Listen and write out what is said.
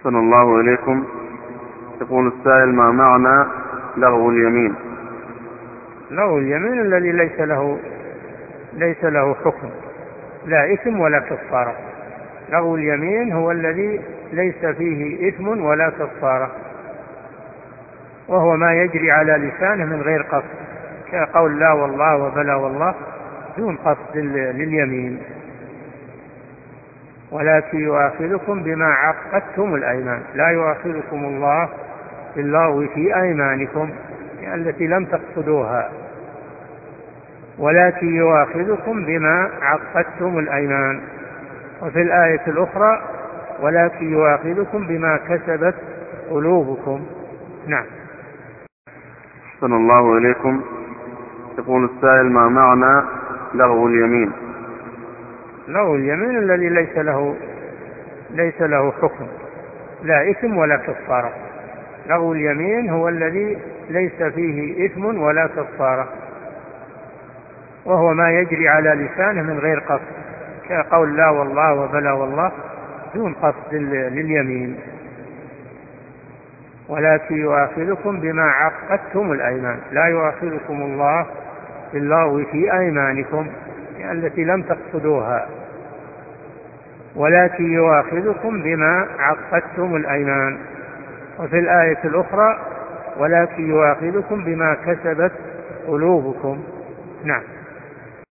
أحسن الله إليكم. يقول السائل: ما معنى لغو اليمين؟ لغو اليمين الذي ليس له حكم، لا إثم ولا كفارة. لغو اليمين هو الذي ليس فيه إثم ولا كفارة، وهو ما يجري على لسانه من غير قصد، كقول لا والله وبلا والله دون قصد لليمين. ولكن يؤاخذكم بما عقدتم الأيمان، لا يؤاخذكم الله باللغو في أيمانكم التي لم تقصدوها، ولكن يؤاخذكم بما عقدتم الأيمان. وفي الآية الأخرى: ولكن يؤاخذكم بما كسبت قلوبكم. نعم. أحسن الله إليكم. يقول السائل: ما معنى لغو اليمين؟ لغو اليمين الذي ليس له حكم، لا إثم ولا كفارة. لغو اليمين هو الذي ليس فيه إثم ولا كفارة، وهو ما يجري على لسانه من غير قصد، كقول لا والله وبلا والله دون قصد لليمين. ولكن يؤاخذكم بما عقدتم الأيمان، لا يؤاخذكم الله باللغو في أيمانكم التي لم تقصدوها، ولكن يؤاخذكم بما عقدتم الأيمان. وفي الآية الأخرى: ولكن يؤاخذكم بما كسبت قلوبكم. نعم.